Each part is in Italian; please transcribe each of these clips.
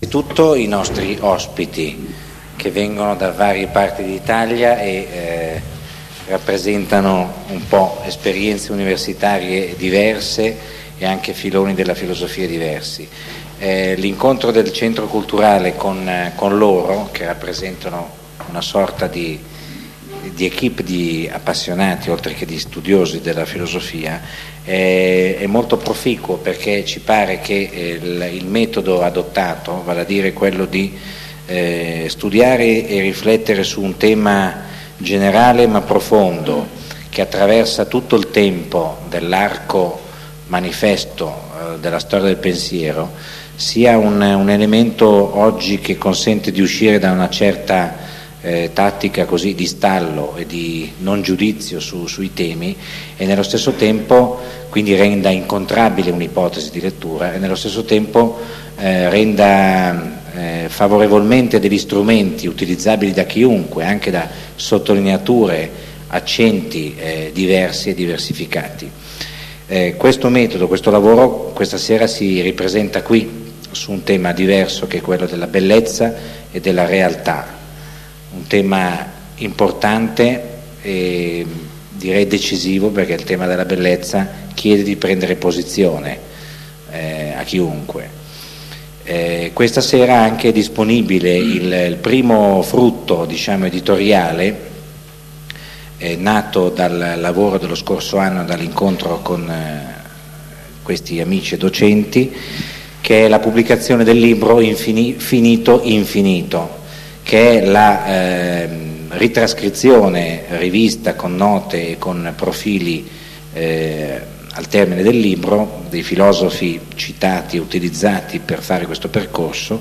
Innanzitutto i nostri ospiti che vengono da varie parti d'Italia e rappresentano un po' esperienze universitarie diverse e anche filoni della filosofia diversi. L'incontro del centro culturale con loro, che rappresentano una sorta di equipe di appassionati oltre che di studiosi della filosofia, è molto proficuo, perché ci pare che il metodo adottato, vale a dire quello di studiare e riflettere su un tema generale ma profondo, che attraversa tutto il tempo dell'arco manifesto della storia del pensiero, sia un elemento oggi che consente di uscire da una certa tattica così di stallo e di non giudizio sui temi, e nello stesso tempo quindi renda incontrabile un'ipotesi di lettura, e nello stesso tempo renda favorevolmente degli strumenti utilizzabili da chiunque, anche da sottolineature, accenti diversi e diversificati. Questo metodo, questo lavoro questa sera si ripresenta qui su un tema diverso, che è quello della bellezza e della realtà, un tema importante e direi decisivo, perché il tema della bellezza chiede di prendere posizione a chiunque. Questa sera anche è disponibile il primo frutto, diciamo, editoriale, nato dal lavoro dello scorso anno, dall'incontro con questi amici e docenti, che è la pubblicazione del libro Finito Infinito, che è la ritrascrizione rivista con note e con profili al termine del libro dei filosofi citati e utilizzati per fare questo percorso,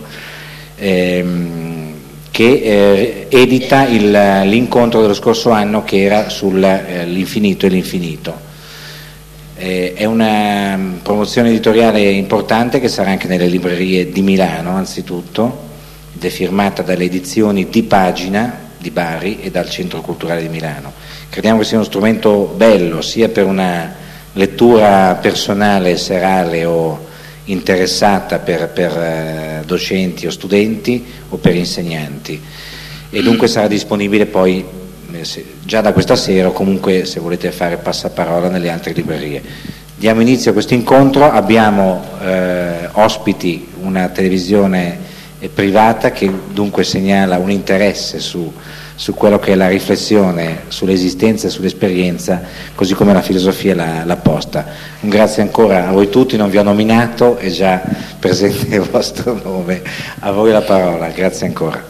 che edita l'incontro dello scorso anno, che era sull'infinito e l'infinito. È una promozione editoriale importante, che sarà anche nelle librerie di Milano anzitutto, ed è firmata dalle edizioni Di Pagina di Bari e dal Centro Culturale di Milano. Crediamo che sia uno strumento bello, sia per una lettura personale, serale o interessata per docenti o studenti o per insegnanti, e dunque sarà disponibile poi già da questa sera, o comunque se volete fare passaparola nelle altre librerie. Diamo inizio a questo incontro. Abbiamo ospiti una televisione privata, che dunque segnala un interesse su quello che è la riflessione sull'esistenza e sull'esperienza, così come la filosofia l'ha posta. Un grazie ancora a voi tutti, non vi ho nominato, è già presente il vostro nome. A voi la parola, grazie ancora.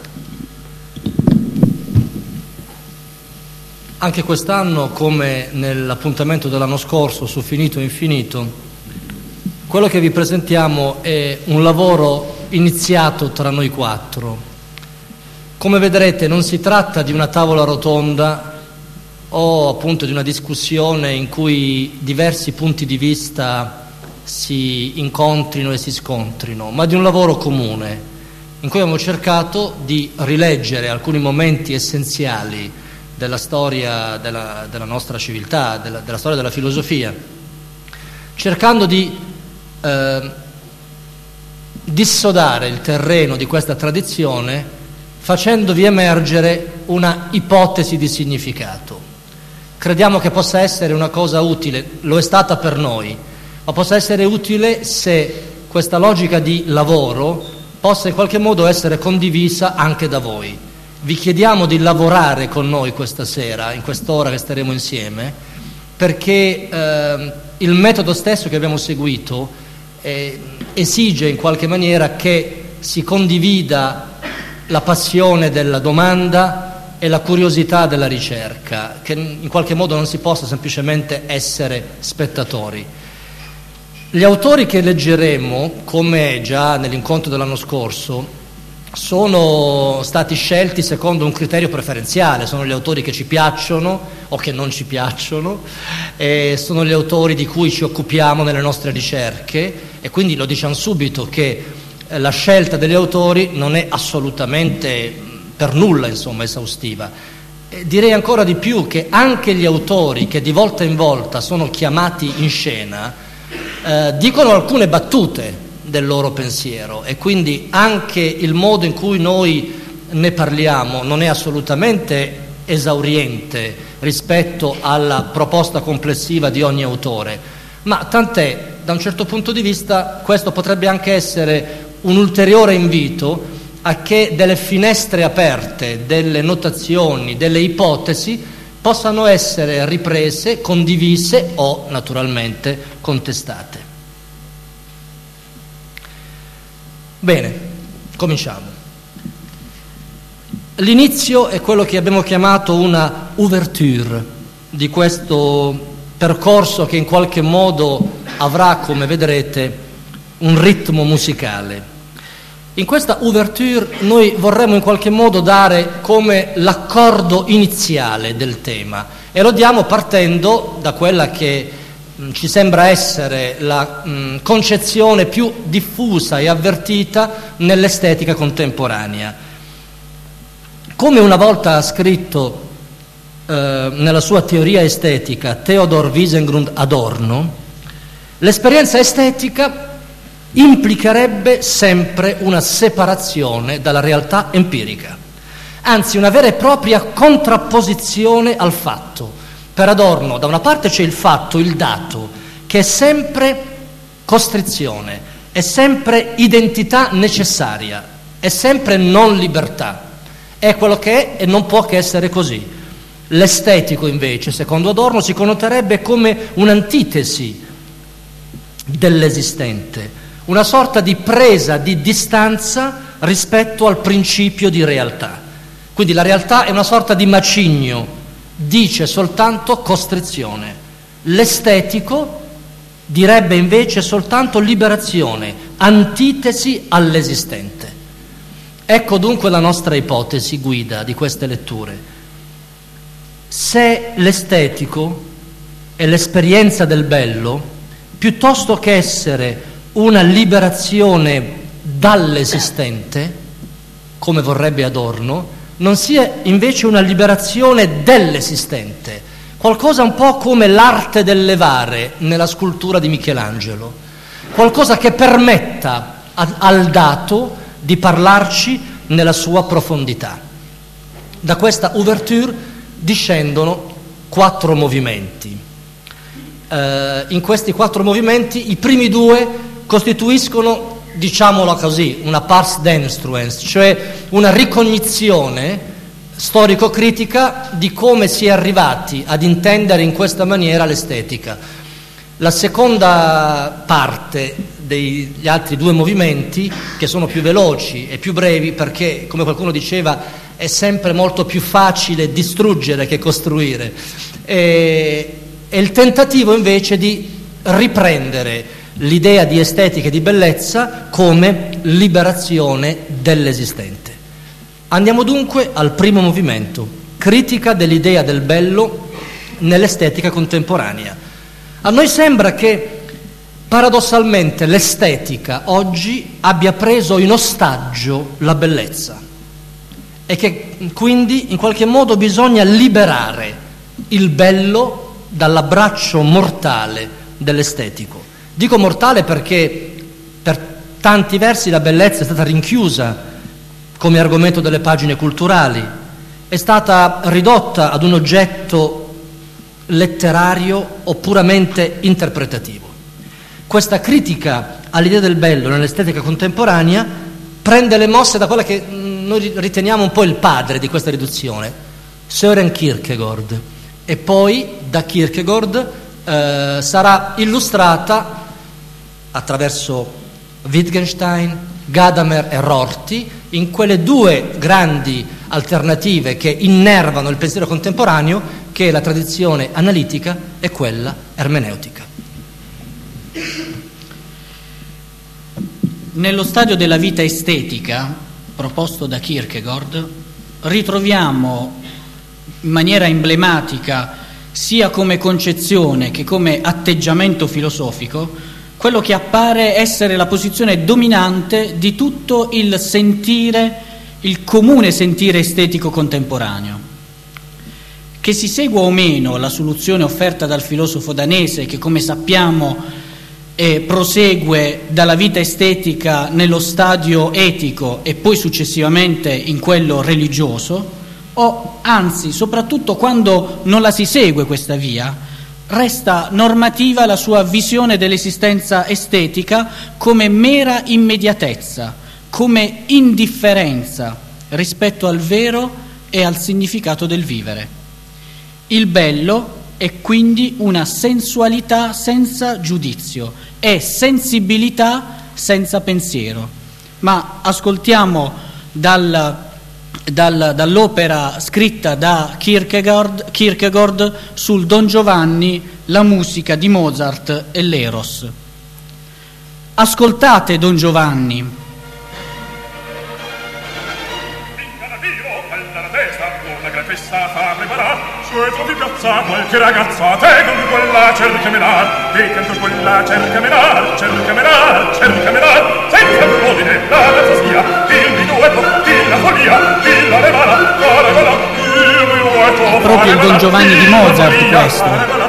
Anche quest'anno, come nell'appuntamento dell'anno scorso su Finito Infinito, quello che vi presentiamo è un lavoro iniziato tra noi quattro. Come vedrete, non si tratta di una tavola rotonda o appunto di una discussione in cui diversi punti di vista si incontrino e si scontrino, ma di un lavoro comune in cui abbiamo cercato di rileggere alcuni momenti essenziali della storia della nostra civiltà, della storia della filosofia, cercando di dissodare il terreno di questa tradizione, facendovi emergere una ipotesi di significato. Crediamo che possa essere una cosa utile, lo è stata per noi, ma possa essere utile se questa logica di lavoro possa in qualche modo essere condivisa anche da voi. Vi chiediamo di lavorare con noi questa sera, in quest'ora che staremo insieme, perché il metodo stesso che abbiamo seguito esige in qualche maniera che si condivida la passione della domanda e la curiosità della ricerca, che in qualche modo non si possa semplicemente essere spettatori. Gli autori che leggeremo, come già nell'incontro dell'anno scorso, sono stati scelti secondo un criterio preferenziale. Sono gli autori che ci piacciono o che non ci piacciono, sono gli autori di cui ci occupiamo nelle nostre ricerche, e quindi lo diciamo subito che la scelta degli autori non è assolutamente per nulla, insomma, esaustiva. Direi ancora di più che anche gli autori che di volta in volta sono chiamati in scena dicono alcune battute del loro pensiero, e quindi anche il modo in cui noi ne parliamo non è assolutamente esauriente rispetto alla proposta complessiva di ogni autore, ma tant'è, da un certo punto di vista questo potrebbe anche essere un ulteriore invito a che delle finestre aperte, delle notazioni, delle ipotesi possano essere riprese, condivise o naturalmente contestate. Bene, cominciamo. L'inizio è quello che abbiamo chiamato una ouverture di questo percorso che in qualche modo avrà, come vedrete, un ritmo musicale. In questa ouverture noi vorremmo in qualche modo dare come l'accordo iniziale del tema, e lo diamo partendo da quella che ci sembra essere la concezione più diffusa e avvertita nell'estetica contemporanea. Come una volta ha scritto nella sua teoria estetica Theodor Wiesengrund Adorno, l'esperienza estetica implicherebbe sempre una separazione dalla realtà empirica, anzi una vera e propria contrapposizione al fatto. Per Adorno da una parte c'è il fatto, il dato, che è sempre costrizione, è sempre identità necessaria, è sempre non libertà, è quello che è e non può che essere così. L'estetico invece, secondo Adorno, si connoterebbe come un'antitesi dell'esistente, una sorta di presa di distanza rispetto al principio di realtà. Quindi la realtà è una sorta di macigno, dice soltanto costrizione. L'estetico direbbe invece soltanto liberazione, antitesi all'esistente. Ecco dunque la nostra ipotesi guida di queste letture. Se l'estetico è l'esperienza del bello, piuttosto che essere una liberazione dall'esistente, come vorrebbe Adorno, non sia invece una liberazione dell'esistente, qualcosa un po' come l'arte del levare nella scultura di Michelangelo, qualcosa che permetta al dato di parlarci nella sua profondità. Da questa ouverture discendono 4 movimenti. In questi 4 movimenti i primi 2 costituiscono, diciamolo così, una pars demonstrans, cioè una ricognizione storico-critica di come si è arrivati ad intendere in questa maniera l'estetica. La seconda parte degli altri 2 movimenti, che sono più veloci e più brevi, perché, come qualcuno diceva, è sempre molto più facile distruggere che costruire, è il tentativo invece di riprendere l'idea di estetica e di bellezza come liberazione dell'esistente. Andiamo dunque al primo movimento, critica dell'idea del bello nell'estetica contemporanea. A noi sembra che paradossalmente l'estetica oggi abbia preso in ostaggio la bellezza e che quindi in qualche modo bisogna liberare il bello dall'abbraccio mortale dell'estetico. Dico mortale perché per tanti versi la bellezza è stata rinchiusa come argomento delle pagine culturali, è stata ridotta ad un oggetto letterario o puramente interpretativo. Questa critica all'idea del bello nell'estetica contemporanea prende le mosse da quella che noi riteniamo un po' il padre di questa riduzione, Søren Kierkegaard, e poi da Kierkegaard sarà illustrata attraverso Wittgenstein, Gadamer e Rorty in quelle 2 grandi alternative che innervano il pensiero contemporaneo, che è la tradizione analitica e quella ermeneutica. Nello stadio della vita estetica proposto da Kierkegaard ritroviamo in maniera emblematica, sia come concezione che come atteggiamento filosofico, quello che appare essere la posizione dominante di tutto il sentire, il comune sentire estetico contemporaneo. Che si segua o meno la soluzione offerta dal filosofo danese, che come sappiamo prosegue dalla vita estetica nello stadio etico e poi successivamente in quello religioso, o anzi, soprattutto quando non la si segue questa via, resta normativa la sua visione dell'esistenza estetica come mera immediatezza, come indifferenza rispetto al vero e al significato del vivere. Il bello è quindi una sensualità senza giudizio, è sensibilità senza pensiero. Ma ascoltiamo dall'opera scritta da Kierkegaard sul Don Giovanni, la musica di Mozart e l'Eros. Ascoltate Don Giovanni. Di piazza qualche ragazza, te con quella cerca menar, te con quella cerca menar, senza l'ordine, la razzasia, il minuetto, la follia, la levana, la regola, il minuetto. È proprio il Don Giovanni di Mozart questo.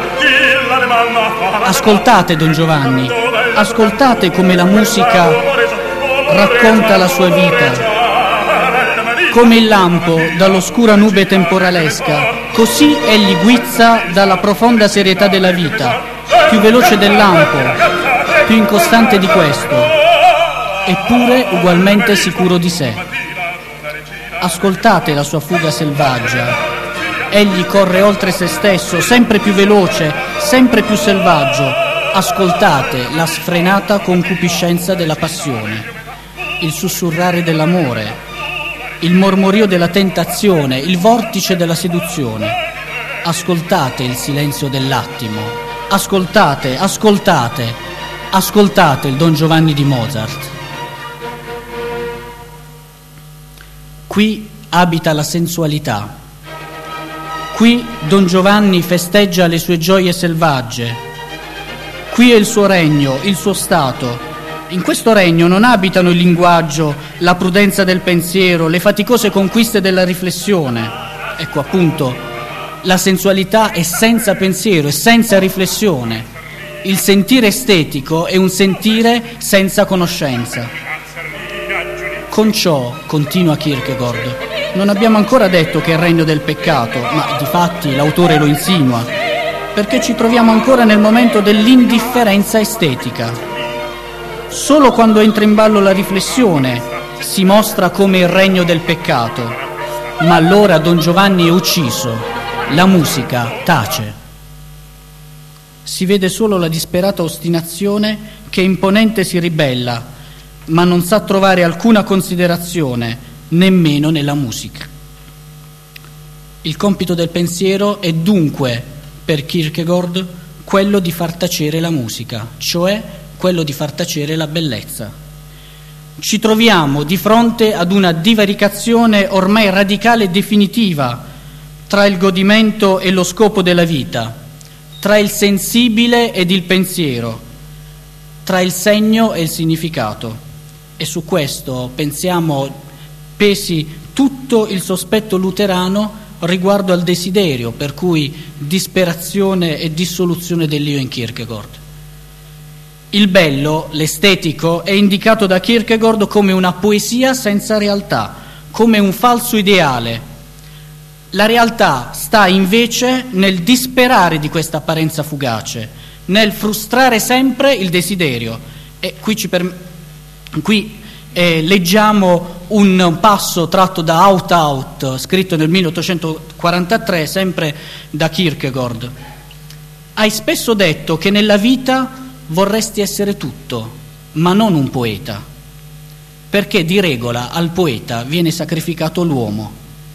Ascoltate Don Giovanni, ascoltate come la musica racconta la sua vita. Come il lampo dall'oscura nube temporalesca, così egli guizza dalla profonda serietà della vita, più veloce del lampo, più incostante di questo, eppure ugualmente sicuro di sé. Ascoltate la sua fuga selvaggia. Egli corre oltre se stesso, sempre più veloce, sempre più selvaggio. Ascoltate la sfrenata concupiscenza della passione, il sussurrare dell'amore, il mormorio della tentazione, il vortice della seduzione. Ascoltate il silenzio dell'attimo, ascoltate il Don Giovanni di Mozart. Qui abita la sensualità, qui Don Giovanni festeggia le sue gioie selvagge, qui è il suo regno, il suo stato. In questo regno non abitano il linguaggio, la prudenza del pensiero, le faticose conquiste della riflessione. Ecco appunto, la sensualità è senza pensiero, è senza riflessione. Il sentire estetico è un sentire senza conoscenza. Con ciò, continua Kierkegaard, non abbiamo ancora detto che è il regno del peccato, ma difatti l'autore lo insinua, perché ci troviamo ancora nel momento dell'indifferenza estetica. Solo quando entra in ballo la riflessione si mostra come il regno del peccato, ma allora Don Giovanni è ucciso, la musica tace. Si vede solo la disperata ostinazione che imponente si ribella, ma non sa trovare alcuna considerazione, nemmeno nella musica. Il compito del pensiero è dunque, per Kierkegaard, quello di far tacere la musica, cioè quello di far tacere la bellezza. Ci troviamo di fronte ad una divaricazione ormai radicale e definitiva tra il godimento e lo scopo della vita, tra il sensibile ed il pensiero, tra il segno e il significato. E su questo, pensiamo, pesi tutto il sospetto luterano riguardo al desiderio, per cui disperazione e dissoluzione dell'io in Kierkegaard. Il bello, l'estetico, è indicato da Kierkegaard come una poesia senza realtà, come un falso ideale. La realtà sta invece nel disperare di questa apparenza fugace, nel frustrare sempre il desiderio. E qui leggiamo un passo tratto da Out, scritto nel 1843, sempre da Kierkegaard. Hai spesso detto che nella vita vorresti essere tutto, ma non un poeta, perché di regola al poeta viene sacrificato l'uomo.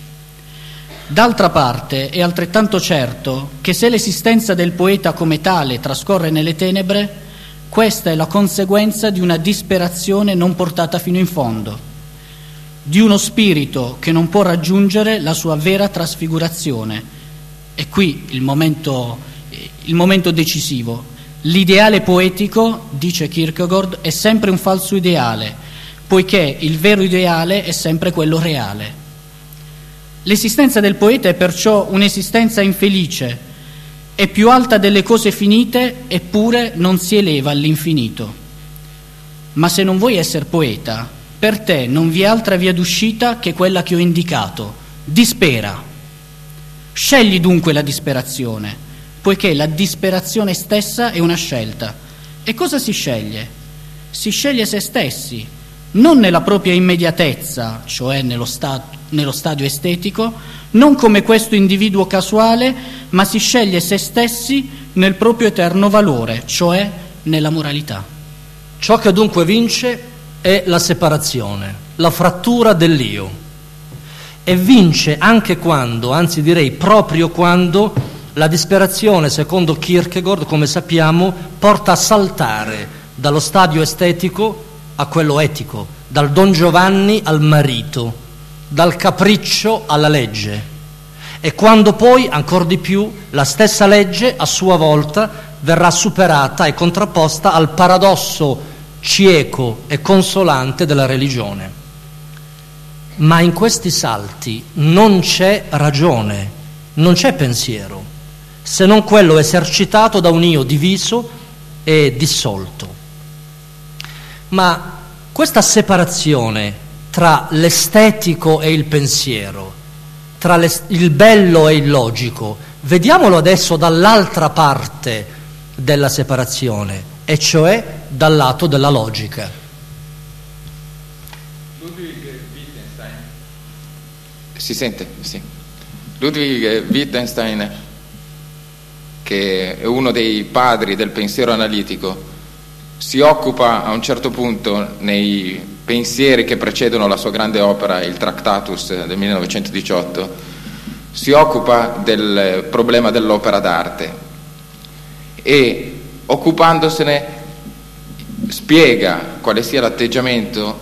D'altra parte è altrettanto certo che se l'esistenza del poeta come tale trascorre nelle tenebre, questa è la conseguenza di una disperazione non portata fino in fondo, di uno spirito che non può raggiungere la sua vera trasfigurazione. E qui il momento decisivo. L'ideale poetico, dice Kierkegaard, è sempre un falso ideale, poiché il vero ideale è sempre quello reale. L'esistenza del poeta è perciò un'esistenza infelice, è più alta delle cose finite, eppure non si eleva all'infinito. Ma se non vuoi essere poeta, per te non vi è altra via d'uscita che quella che ho indicato: dispera. Scegli dunque la disperazione, poiché la disperazione stessa è una scelta. E cosa si sceglie? Si sceglie se stessi, non nella propria immediatezza, cioè nello stadio estetico, non come questo individuo casuale, ma si sceglie se stessi nel proprio eterno valore, cioè nella moralità. Ciò che dunque vince è la separazione, la frattura dell'io, e vince anche quando, anzi direi proprio quando, la disperazione, secondo Kierkegaard, come sappiamo, porta a saltare dallo stadio estetico a quello etico, dal Don Giovanni al marito, dal capriccio alla legge, e quando poi, ancor di più, la stessa legge a sua volta verrà superata e contrapposta al paradosso cieco e consolante della religione. Ma in questi salti non c'è ragione, non c'è pensiero, se non quello esercitato da un io diviso e dissolto. Ma questa separazione tra l'estetico e il pensiero, tra il bello e il logico, vediamolo adesso dall'altra parte della separazione, e cioè dal lato della logica. Ludwig Wittgenstein. Si sente? Sì. Ludwig Wittgenstein, che è uno dei padri del pensiero analitico, si occupa a un certo punto, nei pensieri che precedono la sua grande opera, il Tractatus del 1918, si occupa del problema dell'opera d'arte e, occupandosene, spiega quale sia l'atteggiamento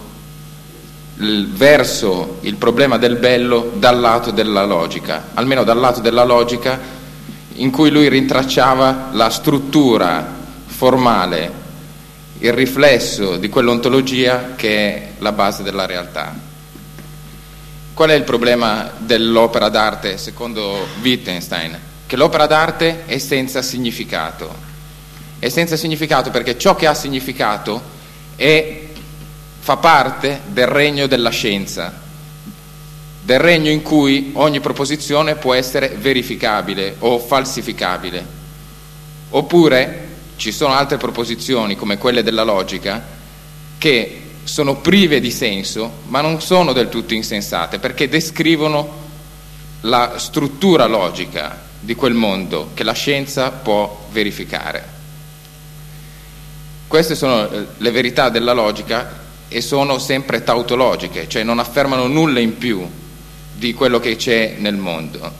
verso il problema del bello dal lato della logica, almeno dal lato della logica in cui lui rintracciava la struttura formale, il riflesso di quell'ontologia che è la base della realtà. Qual è il problema dell'opera d'arte secondo Wittgenstein? Che l'opera d'arte è senza significato. È senza significato perché ciò che ha significato fa parte del regno della scienza, del regno in cui ogni proposizione può essere verificabile o falsificabile. Oppure ci sono altre proposizioni, come quelle della logica, che sono prive di senso, ma non sono del tutto insensate, perché descrivono la struttura logica di quel mondo che la scienza può verificare. Queste sono le verità della logica e sono sempre tautologiche, cioè non affermano nulla in più di quello che c'è nel mondo.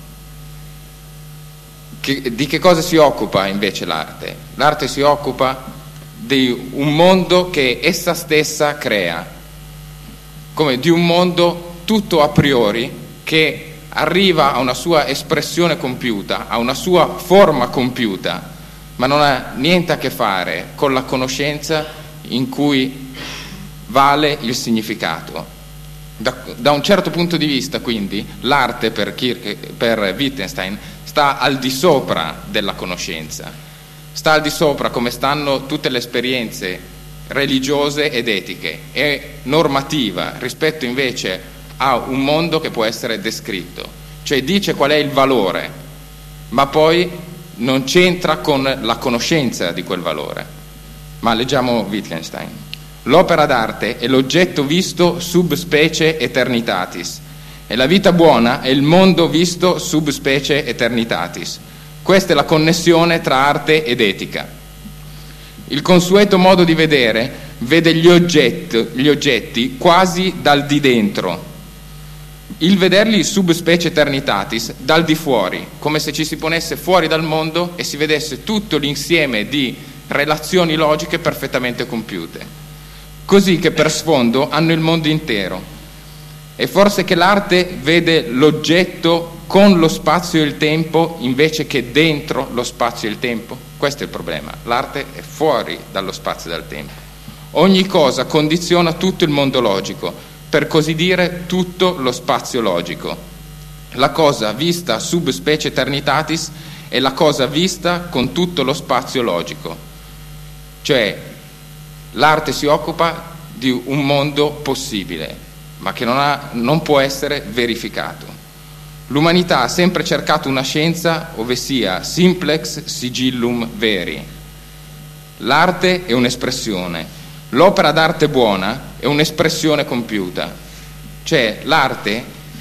Di che cosa si occupa invece l'arte? L'arte si occupa di un mondo che essa stessa crea, come di un mondo tutto a priori che arriva a una sua espressione compiuta, a una sua forma compiuta, ma non ha niente a che fare con la conoscenza in cui vale il significato. Da un certo punto di vista, quindi, l'arte per Wittgenstein sta al di sopra della conoscenza, sta al di sopra, come stanno tutte le esperienze religiose ed etiche, è normativa rispetto invece a un mondo che può essere descritto, cioè dice qual è il valore, ma poi non c'entra con la conoscenza di quel valore. Ma leggiamo Wittgenstein. L'opera d'arte è l'oggetto visto sub specie eternitatis, e la vita buona è il mondo visto sub specie eternitatis. Questa è la connessione tra arte ed etica. Il consueto modo di vedere vede gli oggetti quasi dal di dentro, il vederli sub specie eternitatis dal di fuori, come se ci si ponesse fuori dal mondo e si vedesse tutto l'insieme di relazioni logiche perfettamente compiute, così che per sfondo hanno il mondo intero. E forse che l'arte vede l'oggetto con lo spazio e il tempo invece che dentro lo spazio e il tempo? Questo è il problema. L'arte è fuori dallo spazio e dal tempo. Ogni cosa condiziona tutto il mondo logico, per così dire tutto lo spazio logico. La cosa vista sub specie eternitatis è la cosa vista con tutto lo spazio logico. Cioè, l'arte si occupa di un mondo possibile, ma che non può essere verificato. L'umanità ha sempre cercato una scienza ove sia simplex sigillum veri. L'arte è un'espressione, l'opera d'arte buona è un'espressione compiuta. Cioè, l'arte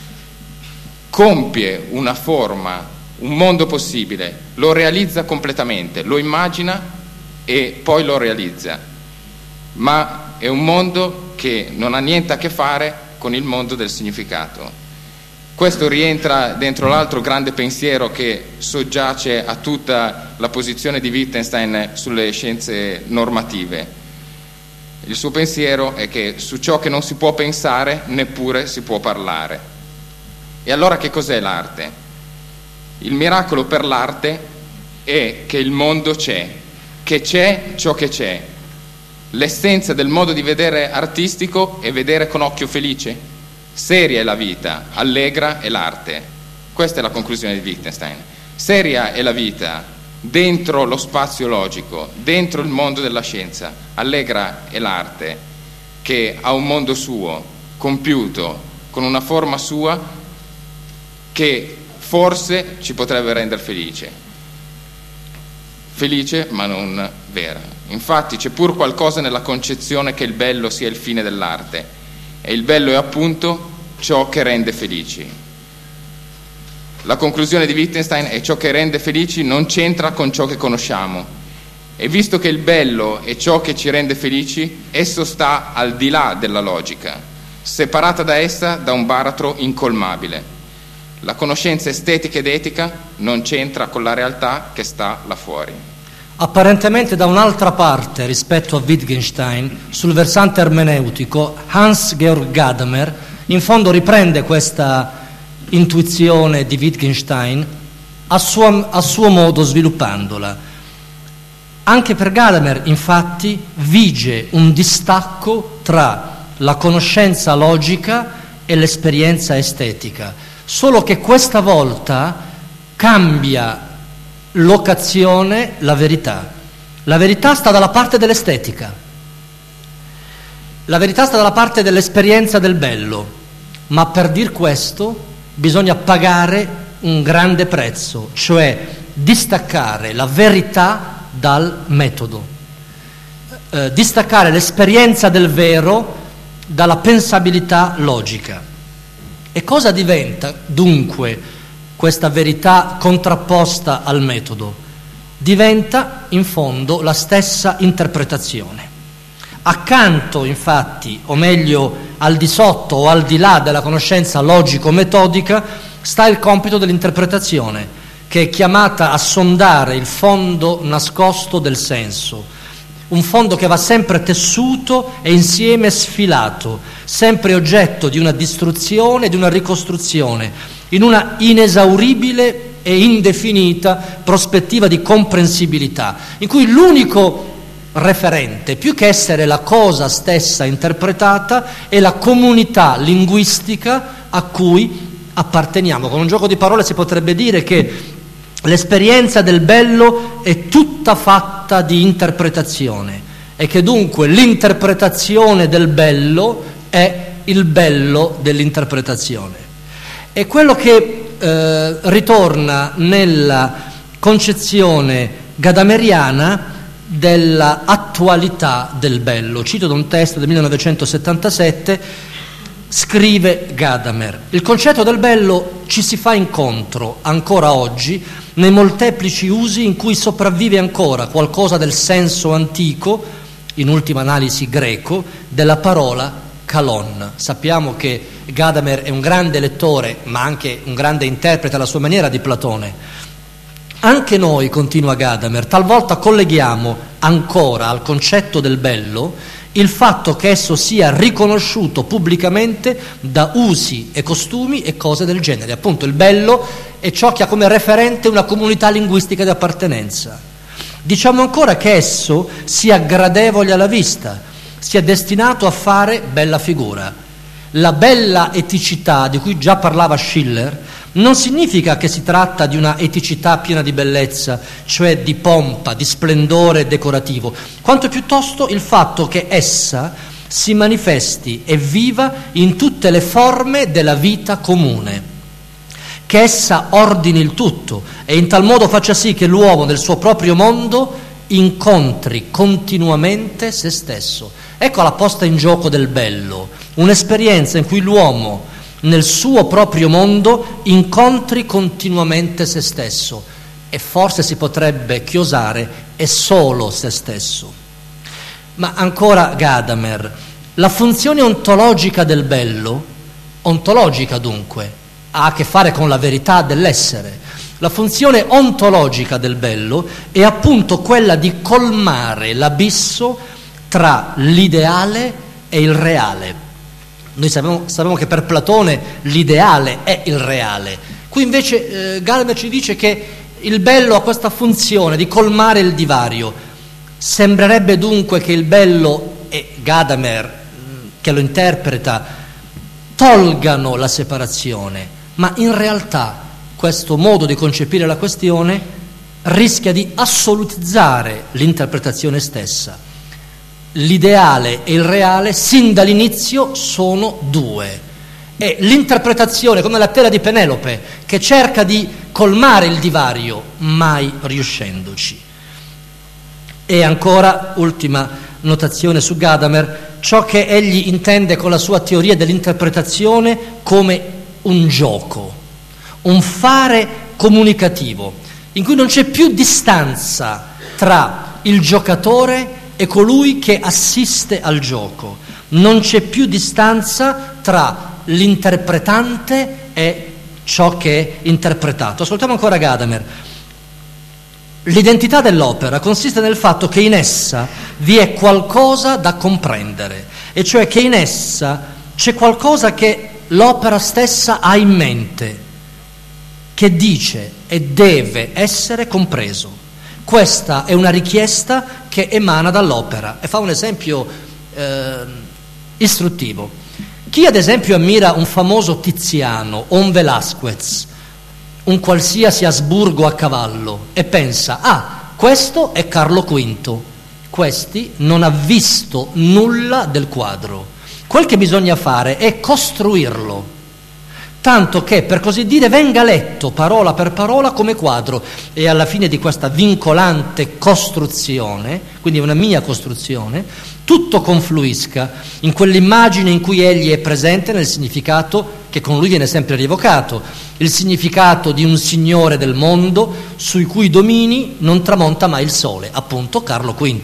compie una forma, un mondo possibile, lo realizza completamente, lo immagina e poi lo realizza, ma è un mondo che non ha niente a che fare con il mondo del significato. Questo rientra dentro l'altro grande pensiero che soggiace a tutta la posizione di Wittgenstein sulle scienze normative. Il suo pensiero è che su ciò che non si può pensare neppure si può parlare. E allora che cos'è l'arte? Il miracolo per l'arte è che il mondo c'è, che c'è ciò che c'è. L'essenza del modo di vedere artistico è vedere con occhio felice. Seria è la vita, allegra è l'arte. Questa è la conclusione di Wittgenstein. Seria è la vita dentro lo spazio logico, dentro il mondo della scienza. Allegra è l'arte che ha un mondo suo, compiuto, con una forma sua che forse ci potrebbe rendere felice. Felice ma non vera. Infatti c'è pur qualcosa nella concezione che il bello sia il fine dell'arte. E il bello è appunto ciò che rende felici. La conclusione di Wittgenstein è: ciò che rende felici non c'entra con ciò che conosciamo. E visto che il bello è ciò che ci rende felici, esso sta al di là della logica, separata da essa da un baratro incolmabile. La conoscenza estetica ed etica non c'entra con la realtà che sta là fuori. Apparentemente da un'altra parte rispetto a Wittgenstein, sul versante ermeneutico, Hans-Georg Gadamer in fondo riprende questa intuizione di Wittgenstein a suo modo, sviluppandola. Anche per Gadamer, infatti, vige un distacco tra la conoscenza logica e l'esperienza estetica, solo che questa volta cambia locazione la verità. La verità sta dalla parte dell'estetica, la verità sta dalla parte dell'esperienza del bello, ma per dir questo bisogna pagare un grande prezzo, cioè distaccare la verità dal metodo, distaccare l'esperienza del vero dalla pensabilità logica. E cosa diventa dunque questa verità contrapposta al metodo? Diventa in fondo la stessa interpretazione. Accanto, infatti, o meglio al di sotto o al di là della conoscenza logico-metodica, sta il compito dell'interpretazione, che è chiamata a sondare il fondo nascosto del senso, un fondo che va sempre tessuto e insieme sfilato, sempre oggetto di una distruzione e di una ricostruzione, in una inesauribile e indefinita prospettiva di comprensibilità, in cui l'unico referente, più che essere la cosa stessa interpretata, è la comunità linguistica a cui apparteniamo. Con un gioco di parole si potrebbe dire che l'esperienza del bello è tutta fatta di interpretazione e che dunque l'interpretazione del bello è il bello dell'interpretazione. E quello che ritorna nella concezione gadameriana della attualità del bello. Cito da un testo del 1977, scrive Gadamer: il concetto del bello ci si fa incontro ancora oggi nei molteplici usi in cui sopravvive ancora qualcosa del senso antico, in ultima analisi greco, della parola kalon. Sappiamo che Gadamer è un grande lettore ma anche un grande interprete alla sua maniera di Platone. Anche noi, continua Gadamer, talvolta colleghiamo ancora al concetto del bello il fatto che esso sia riconosciuto pubblicamente da usi e costumi e cose del genere. Appunto, il bello è ciò che ha come referente una comunità linguistica di appartenenza. Diciamo ancora che esso sia gradevole alla vista, sia destinato a fare bella figura. la bella eticità di cui già parlava Schiller non significa che si tratta di una eticità piena di bellezza, cioè di pompa, di splendore decorativo, quanto piuttosto il fatto che essa si manifesti e viva in tutte le forme della vita comune, che essa ordini il tutto e in tal modo faccia sì che l'uomo nel suo proprio mondo incontri continuamente se stesso. Ecco la posta in gioco del bello, un'esperienza in cui l'uomo nel suo proprio mondo incontri continuamente se stesso e forse si potrebbe chiosare è solo se stesso. Ma ancora Gadamer, la funzione ontologica del bello, ontologica dunque, ha a che fare con la verità dell'essere. La funzione ontologica del bello è appunto quella di colmare l'abisso tra l'ideale e il reale. Noi sappiamo che per Platone l'ideale è il reale. Qui invece Gadamer ci dice che il bello ha questa funzione di colmare il divario. Sembrerebbe dunque che il bello e Gadamer, che lo interpreta, tolgano la separazione, ma in realtà questo modo di concepire la questione rischia di assolutizzare l'interpretazione stessa. L'ideale e il reale sin dall'inizio sono due e l'interpretazione, come la tela di Penelope, che cerca di colmare il divario mai riuscendoci. E ancora, ultima notazione su Gadamer, ciò che egli intende con la sua teoria dell'interpretazione come un gioco, un fare comunicativo, in cui non c'è più distanza tra il giocatore e colui che assiste al gioco, non c'è più distanza tra l'interpretante e ciò che è interpretato. Ascoltiamo ancora Gadamer. L'identità dell'opera consiste nel fatto che in essa vi è qualcosa da comprendere, e cioè che in essa c'è qualcosa che l'opera stessa ha in mente, che dice e deve essere compreso. Questa è una richiesta che emana dall'opera, e fa un esempio istruttivo. Chi ad esempio ammira un famoso Tiziano o un Velázquez, un qualsiasi Asburgo a cavallo, e pensa, questo è Carlo V, questi non ha visto nulla del quadro. Quel che bisogna fare è costruirlo, tanto che, per così dire, venga letto parola per parola come quadro, e alla fine di questa vincolante costruzione, quindi una mia costruzione, tutto confluisca in quell'immagine in cui egli è presente nel significato che con lui viene sempre rievocato, il significato di un signore del mondo sui cui domini non tramonta mai il sole, appunto Carlo V.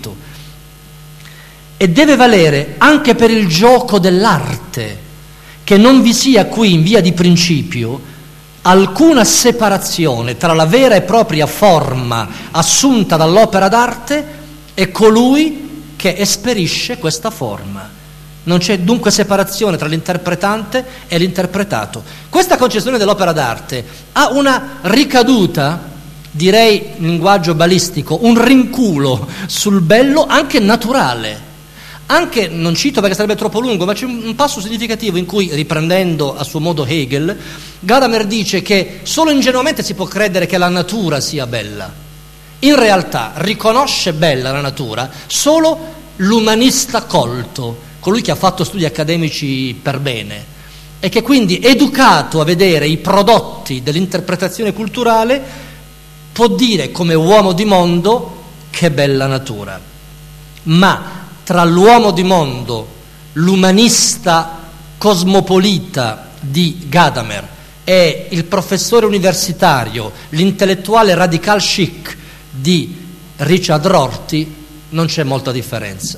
E deve valere anche per il gioco dell'arte, che non vi sia qui in via di principio alcuna separazione tra la vera e propria forma assunta dall'opera d'arte e colui che esperisce questa forma. Non c'è dunque separazione tra l'interpretante e l'interpretato. Questa concezione dell'opera d'arte ha una ricaduta, direi in linguaggio balistico, un rinculo sul bello anche naturale. Anche, non cito perché sarebbe troppo lungo, ma c'è un passo significativo in cui, riprendendo a suo modo Hegel, Gadamer dice che solo ingenuamente si può credere che la natura sia bella. In realtà riconosce bella la natura solo l'umanista colto, colui che ha fatto studi accademici per bene e che quindi, educato a vedere i prodotti dell'interpretazione culturale, può dire come uomo di mondo che bella natura. Ma tra l'uomo di mondo, l'umanista cosmopolita di Gadamer e il professore universitario, l'intellettuale radical chic di Richard Rorty, non c'è molta differenza.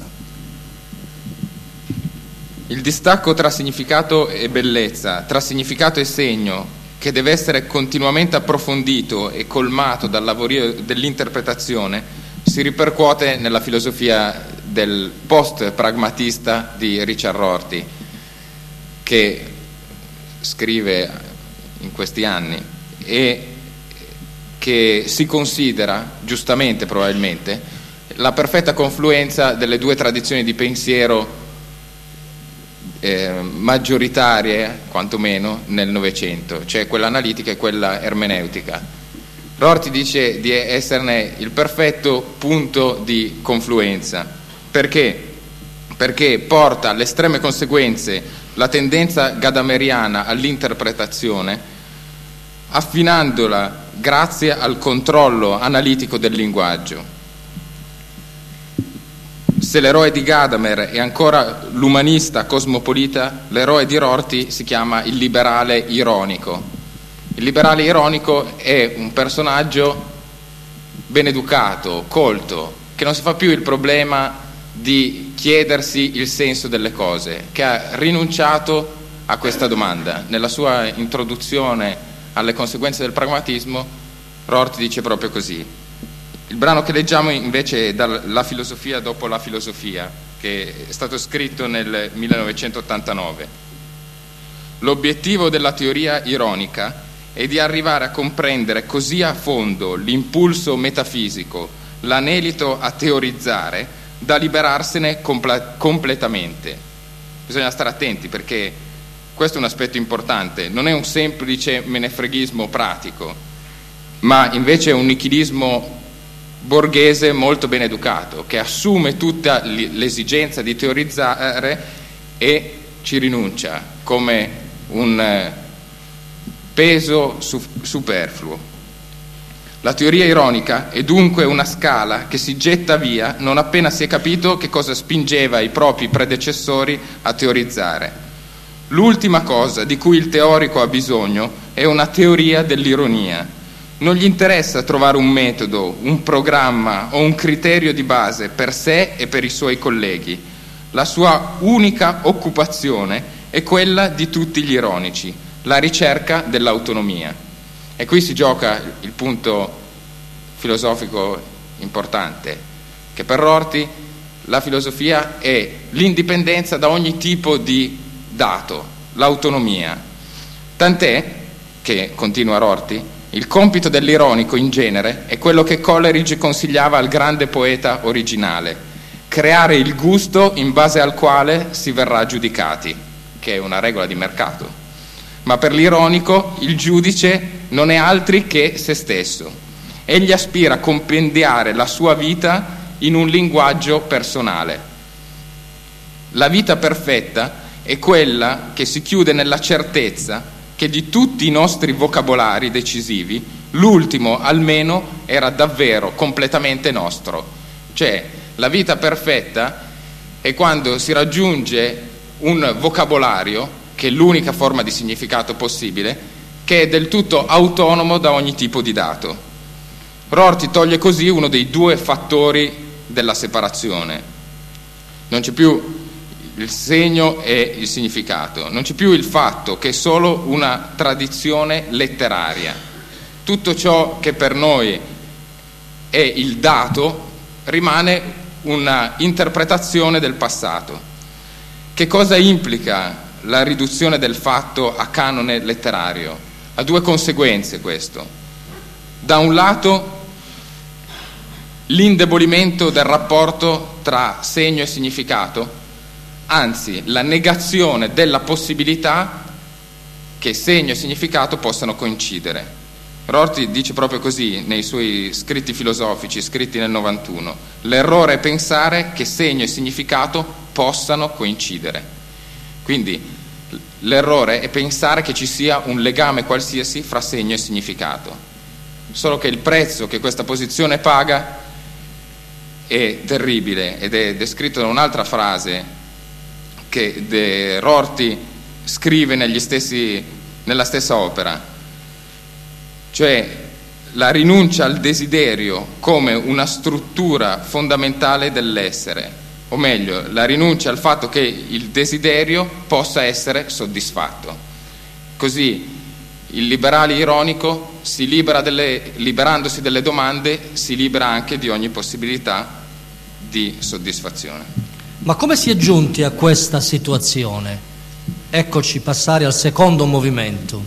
Il distacco tra significato e bellezza, tra significato e segno, che deve essere continuamente approfondito e colmato dal lavoro dell'interpretazione, si ripercuote nella filosofia del post-pragmatista di Richard Rorty, che scrive in questi anni e che si considera, giustamente probabilmente, la perfetta confluenza delle due tradizioni di pensiero maggioritarie, quantomeno, nel Novecento, cioè quella analitica e quella ermeneutica. Rorty dice di esserne il perfetto punto di confluenza. Perché? Perché porta alle estreme conseguenze la tendenza gadameriana all'interpretazione, affinandola grazie al controllo analitico del linguaggio. Se l'eroe di Gadamer è ancora l'umanista cosmopolita, l'eroe di Rorty si chiama il liberale ironico. Il liberale ironico è un personaggio ben educato, colto, che non si fa più il problema di chiedersi il senso delle cose, che ha rinunciato a questa domanda. Nella sua introduzione alle conseguenze del pragmatismo, Rorty dice proprio così. Il brano che leggiamo invece è dalla filosofia dopo la filosofia, che è stato scritto nel 1989. L'obiettivo della teoria ironica è di arrivare a comprendere così a fondo l'impulso metafisico, l'anelito a teorizzare, da liberarsene completamente. Bisogna stare attenti, perché questo è un aspetto importante, non è un semplice menefreghismo pratico, ma invece è un nichilismo borghese molto ben educato, che assume tutta l'esigenza di teorizzare e ci rinuncia come un peso superfluo. La teoria ironica è dunque una scala che si getta via non appena si è capito che cosa spingeva i propri predecessori a teorizzare. L'ultima cosa di cui il teorico ha bisogno è una teoria dell'ironia. Non gli interessa trovare un metodo, un programma o un criterio di base per sé e per i suoi colleghi. La sua unica occupazione è quella di tutti gli ironici, la ricerca dell'autonomia. E qui si gioca il punto filosofico importante, che per Rorty la filosofia è l'indipendenza da ogni tipo di dato, l'autonomia. Tant'è che, continua Rorty, il compito dell'ironico in genere è quello che Coleridge consigliava al grande poeta originale: creare il gusto in base al quale si verrà giudicati, che è una regola di mercato. Ma per l'ironico il giudice non è altri che se stesso. Egli aspira a compendiare la sua vita in un linguaggio personale. La vita perfetta è quella che si chiude nella certezza che di tutti i nostri vocabolari decisivi, l'ultimo almeno era davvero completamente nostro. Cioè, la vita perfetta è quando si raggiunge un vocabolario, che è l'unica forma di significato possibile, che è del tutto autonomo da ogni tipo di dato. Rorty toglie così uno dei due fattori della separazione. Non c'è più il segno e il significato, non c'è più il fatto che è solo una tradizione letteraria. Tutto ciò che per noi è il dato rimane una interpretazione del passato. Che cosa implica la riduzione del fatto a canone letterario? Ha due conseguenze questo. Da un lato l'indebolimento del rapporto tra segno e significato, anzi la negazione della possibilità che segno e significato possano coincidere. Rorty dice proprio così nei suoi scritti filosofici, scritti nel 91: l'errore è pensare che segno e significato possano coincidere. Quindi l'errore è pensare che ci sia un legame qualsiasi fra segno e significato. Solo che il prezzo che questa posizione paga è terribile, ed è descritto da un'altra frase che Rorty scrive nella stessa opera, cioè la rinuncia al desiderio come una struttura fondamentale dell'essere, o meglio, la rinuncia al fatto che il desiderio possa essere soddisfatto. Così il liberale ironico si libera liberandosi delle domande, si libera anche di ogni possibilità di soddisfazione. Ma come si è giunti a questa situazione? Eccoci passare al secondo movimento.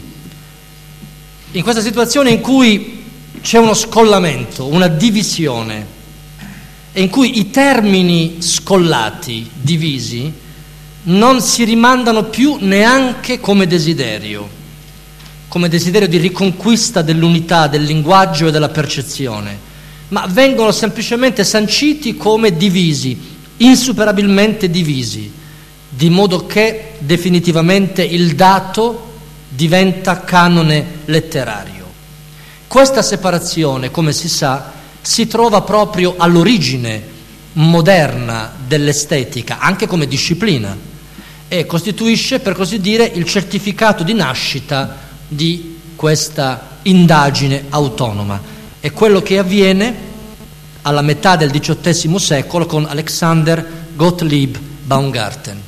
In questa situazione in cui c'è uno scollamento, una divisione, e in cui i termini scollati, divisi, non si rimandano più neanche come desiderio di riconquista dell'unità del linguaggio e della percezione, ma vengono semplicemente sanciti come divisi, insuperabilmente divisi, di modo che definitivamente il dato diventa canone letterario. Questa separazione, come si sa, si trova proprio all'origine moderna dell'estetica, anche come disciplina, e costituisce, per così dire, il certificato di nascita di questa indagine autonoma. È quello che avviene alla metà del XVIII secolo con Alexander Gottlieb Baumgarten.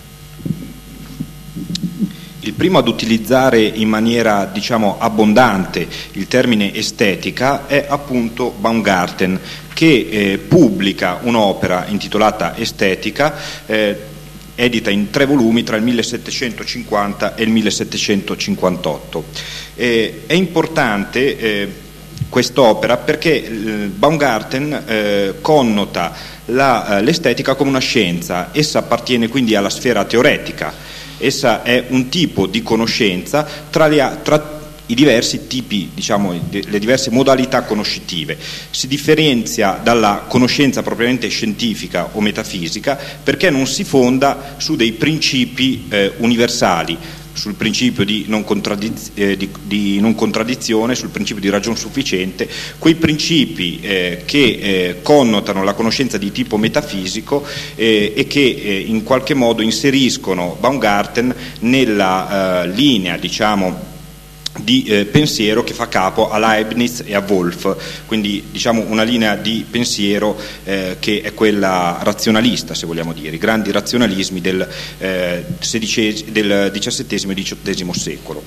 Il primo ad utilizzare in maniera, abbondante il termine estetica è appunto Baumgarten, che pubblica un'opera intitolata Estetica, edita in 3 volumi tra il 1750 e il 1758. È importante quest'opera perché Baumgarten connota l'estetica come una scienza. Essa appartiene quindi alla sfera teoretica, essa è un tipo di conoscenza tra i diversi tipi, le diverse modalità conoscitive. Si differenzia dalla conoscenza propriamente scientifica o metafisica perché non si fonda su dei principi universali, sul principio di non contraddizione, sul principio di ragion sufficiente, quei principi che connotano la conoscenza di tipo metafisico e che in qualche modo inseriscono Baumgarten nella linea, di pensiero che fa capo a Leibniz e a Wolff, quindi una linea di pensiero che è quella razionalista, se vogliamo dire, i grandi razionalismi del XVII e XVIII secolo.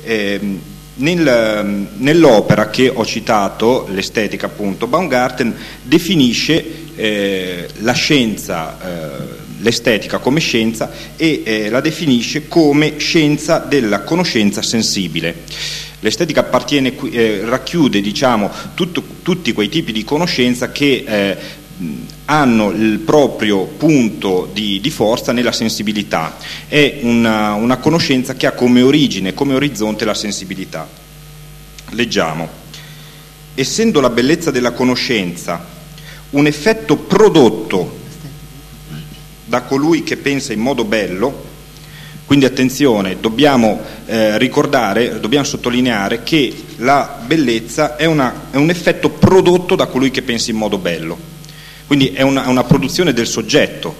Nell'opera che ho citato, l'estetica appunto, Baumgarten definisce la scienza, l'estetica come scienza e la definisce come scienza della conoscenza sensibile. L'estetica racchiude tutti quei tipi di conoscenza che hanno il proprio punto di forza nella sensibilità. È una conoscenza che ha come origine, come orizzonte la sensibilità. Leggiamo: essendo la bellezza della conoscenza un effetto prodotto da colui che pensa in modo bello, quindi attenzione, dobbiamo sottolineare che la bellezza è un effetto prodotto da colui che pensa in modo bello, quindi è una produzione del soggetto,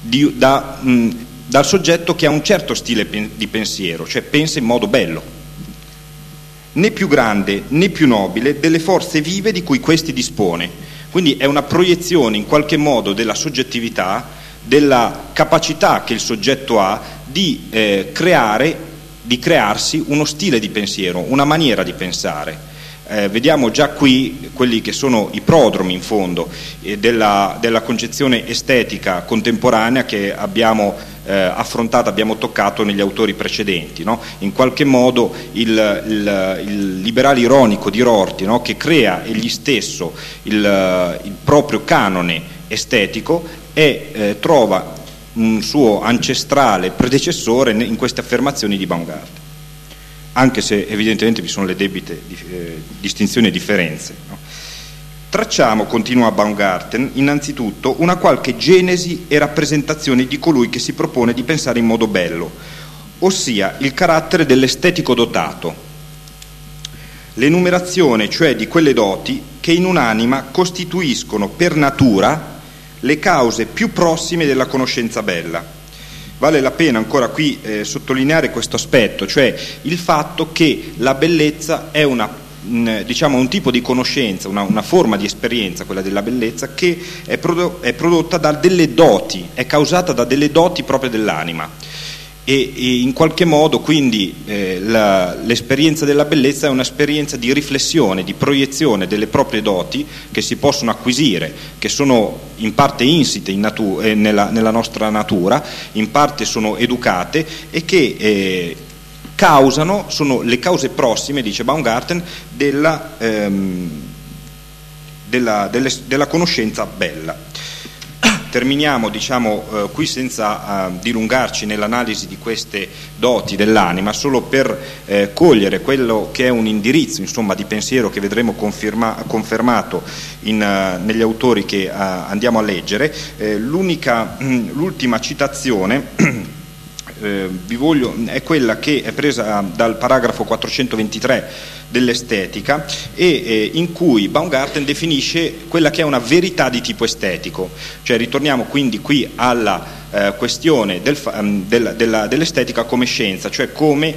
dal soggetto che ha un certo stile di pensiero, cioè pensa in modo bello, né più grande né più nobile delle forze vive di cui questi dispone, quindi è una proiezione in qualche modo della soggettività, della capacità che il soggetto ha di crearsi uno stile di pensiero, una maniera di pensare. Vediamo già qui quelli che sono i prodromi in fondo della concezione estetica contemporanea che abbiamo affrontato, abbiamo toccato negli autori precedenti, no? In qualche modo il liberale ironico di Rorty, no? Che crea egli stesso il proprio canone estetico e trova un suo ancestrale predecessore in queste affermazioni di Baumgarten, anche se evidentemente vi sono le debite distinzioni e differenze, no? Tracciamo, continua Baumgarten, innanzitutto una qualche genesi e rappresentazione di colui che si propone di pensare in modo bello, ossia il carattere dell'estetico dotato, l'enumerazione cioè di quelle doti che in un'anima costituiscono per natura le cause più prossime della conoscenza bella. Vale la pena ancora qui sottolineare questo aspetto, cioè il fatto che la bellezza è un tipo di conoscenza, una forma di esperienza, quella della bellezza, che è prodotta da delle doti, è causata da delle doti proprie dell'anima. E in qualche modo quindi l'esperienza della bellezza è un'esperienza di riflessione, di proiezione delle proprie doti che si possono acquisire, che sono in parte insite nella nostra natura, in parte sono educate e che sono le cause prossime, dice Baumgarten, della conoscenza bella. terminiamo qui senza dilungarci nell'analisi di queste doti dell'anima, solo per cogliere quello che è un indirizzo di pensiero che vedremo confermato negli autori che andiamo a leggere. L'ultima citazione è quella che è presa dal paragrafo 423 dell'estetica e in cui Baumgarten definisce quella che è una verità di tipo estetico, cioè ritorniamo quindi qui alla questione dell'estetica come scienza, cioè come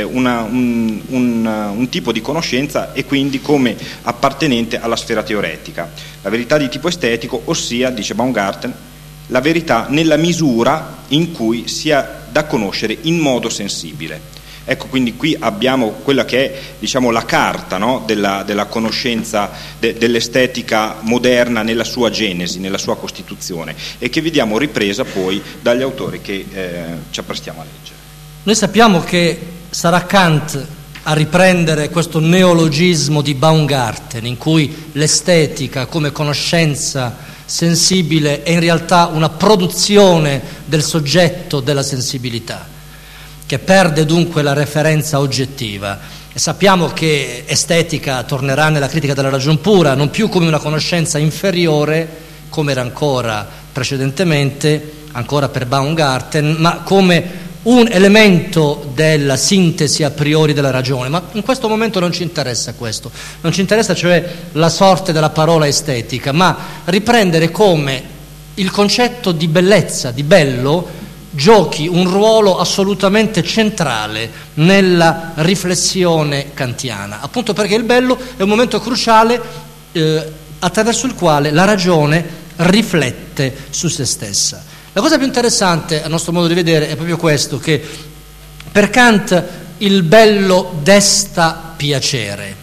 un tipo di conoscenza e quindi come appartenente alla sfera teoretica. La verità di tipo estetico, ossia, dice Baumgarten, la verità nella misura in cui sia da conoscere in modo sensibile. Ecco, quindi qui abbiamo quella che è la carta, no? della conoscenza dell'estetica moderna nella sua genesi, nella sua costituzione, e che vediamo ripresa poi dagli autori che ci apprestiamo a leggere. Noi sappiamo che sarà Kant a riprendere questo neologismo di Baumgarten, in cui l'estetica come conoscenza sensibile è in realtà una produzione del soggetto della sensibilità, che perde dunque la referenza oggettiva. E sappiamo che estetica tornerà nella critica della ragion pura, non più come una conoscenza inferiore, come era ancora precedentemente, ancora per Baumgarten, ma come un elemento della sintesi a priori della ragione. Ma in questo momento non ci interessa questo, non ci interessa cioè la sorte della parola estetica, ma riprendere come il concetto di bellezza, di bello, giochi un ruolo assolutamente centrale nella riflessione kantiana, appunto perché il bello è un momento cruciale attraverso il quale la ragione riflette su se stessa. La cosa più interessante, a nostro modo di vedere, è proprio questo, che per Kant il bello desta piacere.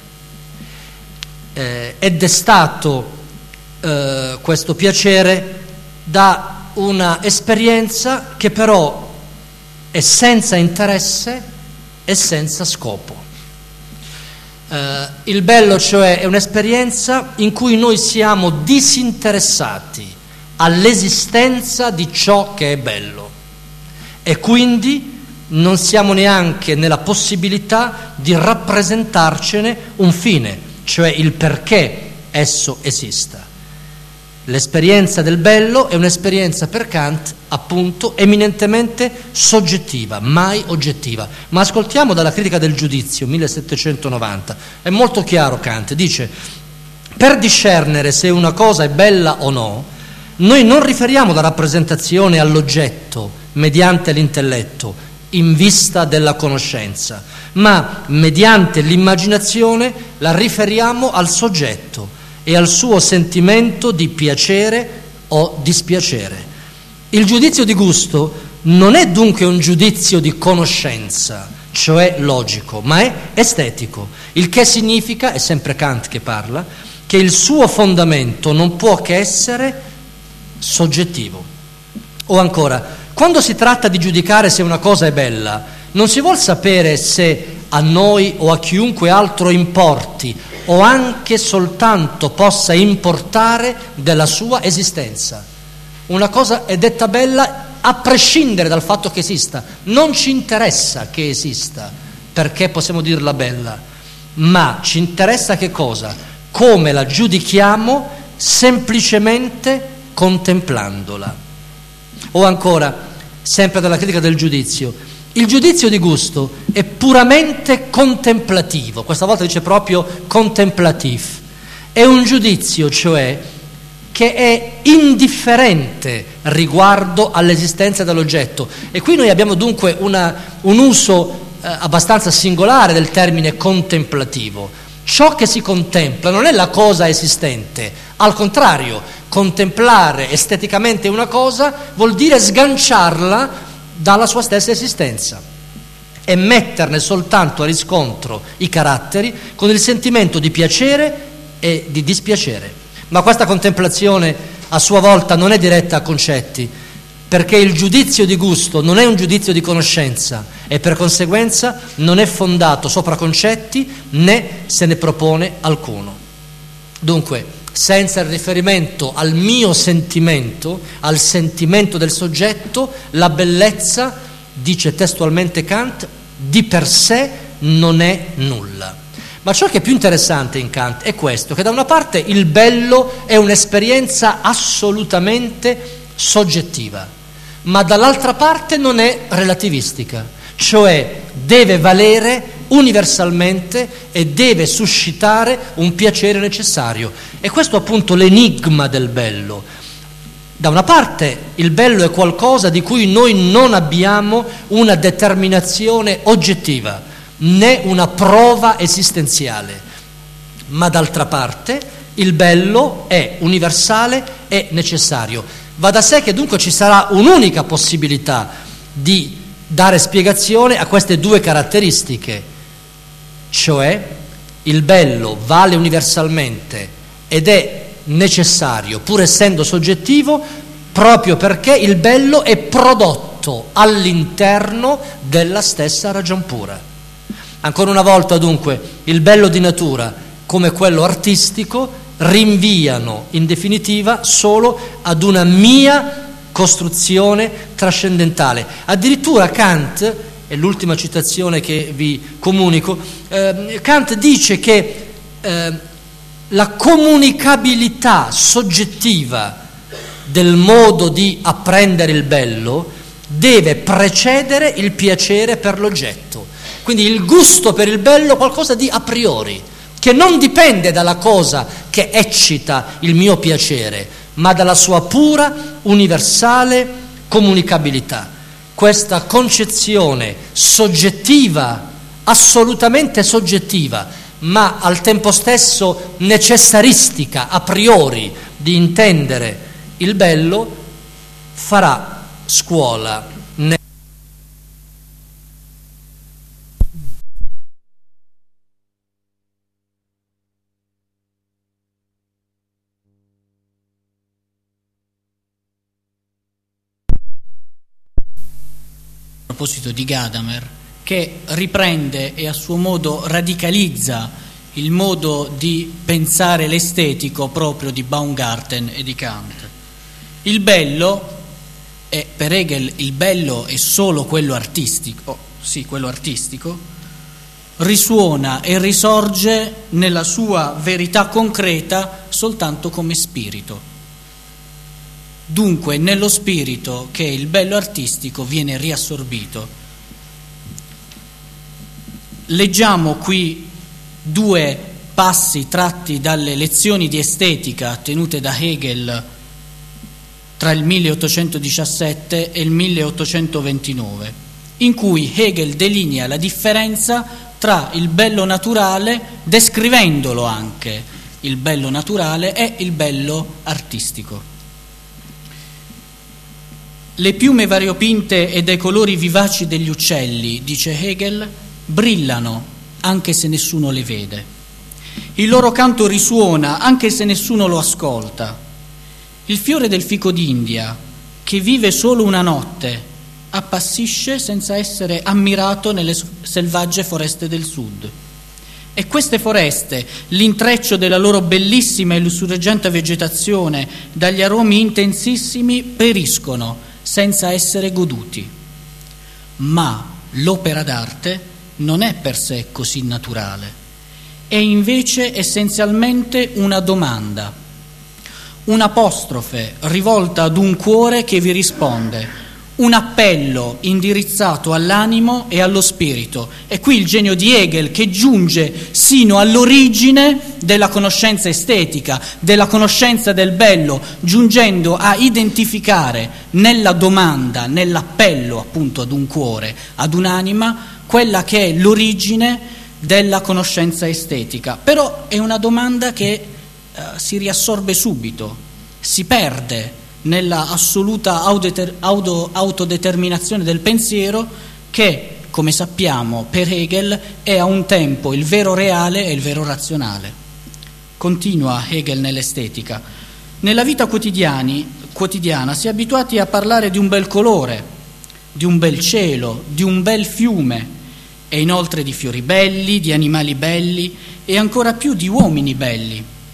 È destato questo piacere da una esperienza che però è senza interesse e senza scopo. Il bello, cioè, è un'esperienza in cui noi siamo disinteressati all'esistenza di ciò che è bello e quindi non siamo neanche nella possibilità di rappresentarcene un fine, cioè il perché esso esista. L'esperienza del bello è un'esperienza per Kant appunto eminentemente soggettiva, mai oggettiva. Ma ascoltiamo dalla Critica del giudizio 1790, è molto chiaro. Kant dice: per discernere se una cosa è bella o no, noi non riferiamo la rappresentazione all'oggetto mediante l'intelletto in vista della conoscenza, ma mediante l'immaginazione la riferiamo al soggetto e al suo sentimento di piacere o dispiacere. Il giudizio di gusto non è dunque un giudizio di conoscenza, cioè logico, ma è estetico, il che significa, è sempre Kant che parla, che il suo fondamento non può che essere soggettivo. O ancora, quando si tratta di giudicare se una cosa è bella, non si vuol sapere se a noi o a chiunque altro importi o anche soltanto possa importare della sua esistenza. Una cosa è detta bella a prescindere dal fatto che esista, non ci interessa che esista perché possiamo dirla bella, ma ci interessa che cosa? Come la giudichiamo semplicemente contemplandola. O ancora, sempre dalla Critica del giudizio, il giudizio di gusto è puramente contemplativo, questa volta dice proprio contemplatif, è un giudizio cioè che è indifferente riguardo all'esistenza dell'oggetto, e qui noi abbiamo dunque un uso abbastanza singolare del termine contemplativo. Ciò che si contempla non è la cosa esistente, al contrario, contemplare esteticamente una cosa vuol dire sganciarla dalla sua stessa esistenza e metterne soltanto a riscontro i caratteri con il sentimento di piacere e di dispiacere. Ma questa contemplazione a sua volta non è diretta a concetti, perché il giudizio di gusto non è un giudizio di conoscenza e per conseguenza non è fondato sopra concetti né se ne propone alcuno. Dunque, senza il riferimento al mio sentimento, al sentimento del soggetto, la bellezza, dice testualmente Kant, di per sé non è nulla. Ma ciò che è più interessante in Kant è questo, che da una parte il bello è un'esperienza assolutamente soggettiva, ma dall'altra parte non è relativistica, cioè deve valere universalmente e deve suscitare un piacere necessario. E questo è appunto l'enigma del bello. Da una parte il bello è qualcosa di cui noi non abbiamo una determinazione oggettiva, né una prova esistenziale, ma d'altra parte il bello è universale e necessario. Va da sé che dunque ci sarà un'unica possibilità di dare spiegazione a queste due caratteristiche, cioè il bello vale universalmente ed è necessario, pur essendo soggettivo, proprio perché il bello è prodotto all'interno della stessa ragion pura. Ancora una volta dunque il bello di natura come quello artistico rinviano in definitiva solo ad una mia costruzione trascendentale. Addirittura Kant, è l'ultima citazione che vi comunico, Kant dice che la comunicabilità soggettiva del modo di apprendere il bello deve precedere il piacere per l'oggetto. Quindi il gusto per il bello è qualcosa di a priori, che non dipende dalla cosa che eccita il mio piacere, ma dalla sua pura, universale comunicabilità. Questa concezione soggettiva, assolutamente soggettiva, ma al tempo stesso necessaristica, a priori, di intendere il bello, farà scuola. A proposito di Gadamer, che riprende e a suo modo radicalizza il modo di pensare l'estetico proprio di Baumgarten e di Kant. Il bello, per Hegel il bello è solo quello artistico, quello artistico, risuona e risorge nella sua verità concreta soltanto come spirito. Dunque nello spirito che il bello artistico viene riassorbito. Leggiamo qui due passi tratti dalle lezioni di estetica tenute da Hegel tra il 1817 e il 1829, in cui Hegel delinea la differenza tra il bello naturale, descrivendolo anche il bello naturale e il bello artistico. Le piume variopinte e dai colori vivaci degli uccelli, dice Hegel, brillano anche se nessuno le vede. Il loro canto risuona anche se nessuno lo ascolta. Il fiore del fico d'India, che vive solo una notte, appassisce senza essere ammirato nelle selvagge foreste del sud. E queste foreste, l'intreccio della loro bellissima e lussureggiante vegetazione, dagli aromi intensissimi, periscono senza essere goduti. Ma l'opera d'arte non è per sé così naturale, è invece essenzialmente una domanda, un'apostrofe rivolta ad un cuore che vi risponde, un appello indirizzato all'animo e allo spirito. È qui il genio di Hegel che giunge sino all'origine della conoscenza estetica, della conoscenza del bello, giungendo a identificare nella domanda, nell'appello appunto ad un cuore, ad un'anima, quella che è l'origine della conoscenza estetica. Però è una domanda che si riassorbe subito, si perde nella assoluta autodeterminazione del pensiero che, come sappiamo, per Hegel è a un tempo il vero reale e il vero razionale. Continua Hegel nell'estetica. Nella vita quotidiana si è abituati a parlare di un bel colore, di un bel cielo, di un bel fiume e inoltre di fiori belli, di animali belli e ancora più di uomini belli.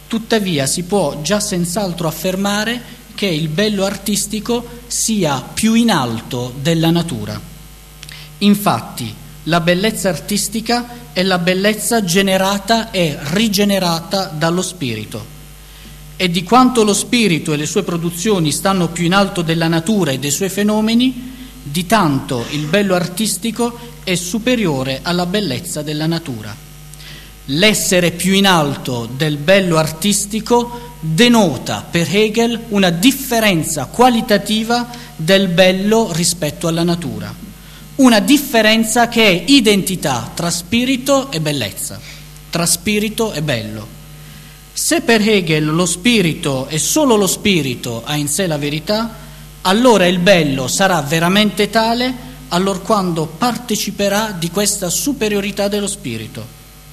Tuttavia si può già senz'altro affermare che il bello artistico sia più in alto della natura. Infatti, la bellezza artistica è la bellezza generata e rigenerata dallo spirito. E di quanto lo spirito e le sue produzioni stanno più in alto della natura e dei suoi fenomeni, di tanto il bello artistico è superiore alla bellezza della natura. L'essere più in alto del bello artistico denota per Hegel una differenza qualitativa del bello rispetto alla natura, una differenza che è identità tra spirito e bellezza, tra spirito e bello. Se per Hegel lo spirito e solo lo spirito ha in sé la verità, allora il bello sarà veramente tale allorquando parteciperà di questa superiorità dello spirito.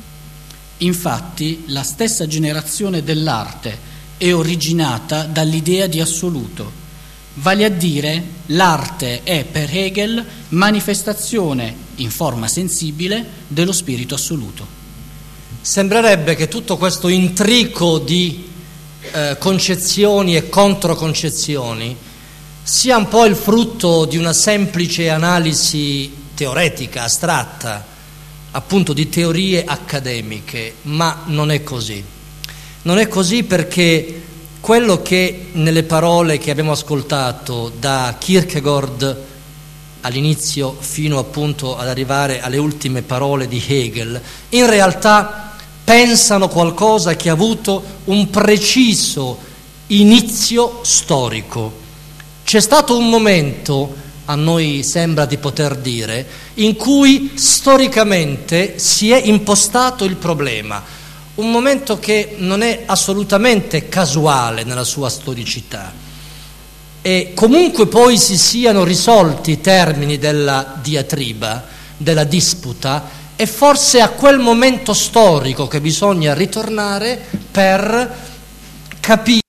Infatti, la stessa generazione dell'arte è originata dall'idea di assoluto, vale a dire l'arte è per Hegel manifestazione in forma sensibile dello spirito assoluto. Sembrerebbe che tutto questo intrico di concezioni e controconcezioni sia un po' il frutto di una semplice analisi teoretica, astratta, appunto di teorie accademiche, ma non è così. Non è così perché quello che nelle parole che abbiamo ascoltato da Kierkegaard all'inizio fino appunto ad arrivare alle ultime parole di Hegel, in realtà pensano qualcosa che ha avuto un preciso inizio storico. C'è stato un momento, a noi sembra di poter dire, in cui storicamente si è impostato il problema, un momento che non è assolutamente casuale nella sua storicità, e comunque poi si siano risolti i termini della diatriba, della disputa, è forse a quel momento storico che bisogna ritornare per capire